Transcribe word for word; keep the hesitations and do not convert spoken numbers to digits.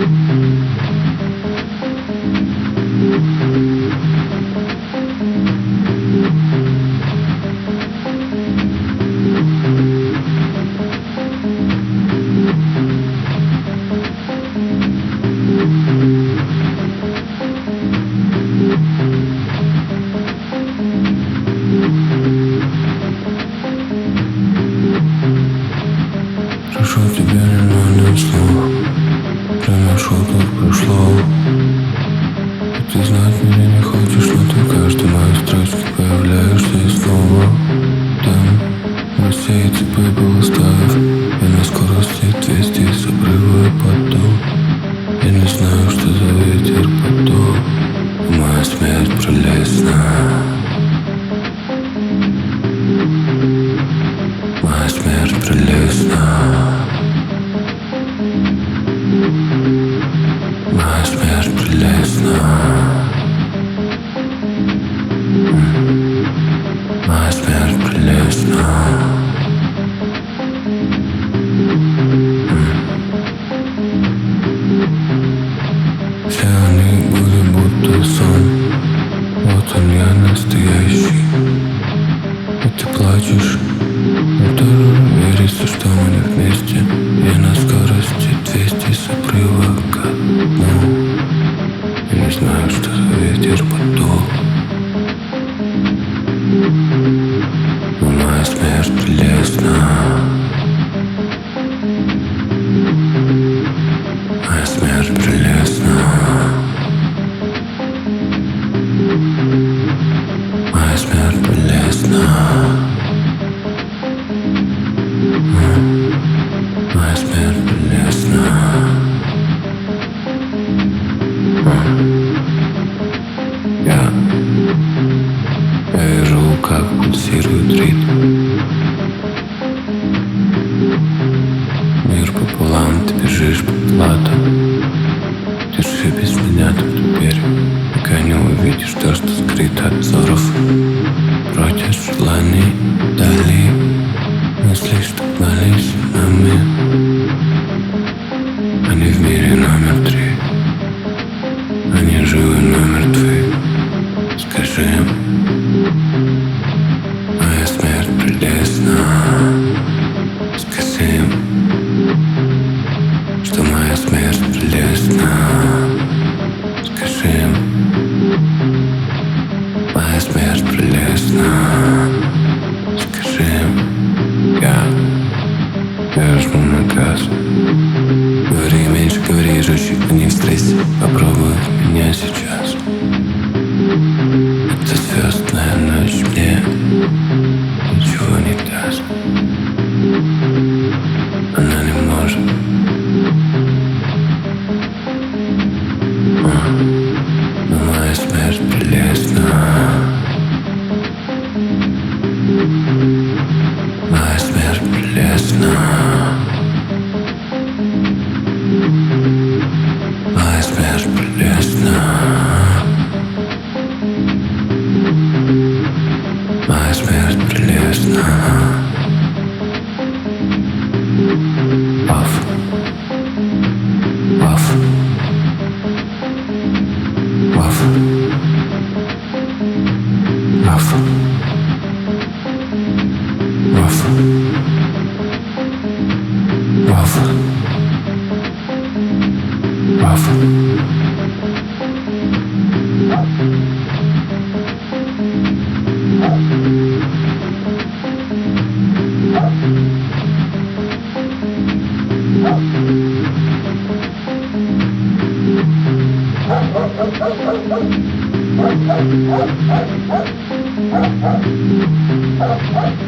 Прошу тебя, не надо слов. Время шло, как прошло. И ты знать меня не хочешь, но ты в каждой моей строчке появляешься и снова. Там, на всей цепи был оставив. Я на скорости двести с обрыва и потом. Я не знаю, что за ветер потом. Моя смерть прелестна. Моя смерть прелестна. Моя смерть прелестна. Моя смерть прелестна. Все они были будто сон. Вот он я настоящий. И ты плачешь. Мне тоже верится, что мы не вместе. Я на скорости двести с обрыва к дну. Я не знаю, что за ветер потом. Но моя смерть прелестна. Моя смерть прелестна. Моя смерть прелестна. Моя смерть прелестна. Я, я вижу, как пульсирует ритм. Мир пополам, ты бежишь по платам. Держи без меня тут теперь, пока не увидишь то, что скрыто от взоров. Против желаний дали мысли, что гнались нами. Они в мире номер три. Они живы, но мертвы. Скажи им, моя смерть прелестна. Скажи им, что моя смерть прелестна. Скажи им, моя смерть прелестна. Скажи им, я, я жму на газ. Говори меньше, говори жестче, не в стрессе. Попробуй меня сейчас. Эта звездная ночь мне ничего не даст. Она не может. А, но моя смерть прелестна. Моя смерть прелестна. Моя смерть прелестна. Моя смерть прелестна. Аф. Аф. Аф. Аф. Аф. Аф. Аф. Thank you.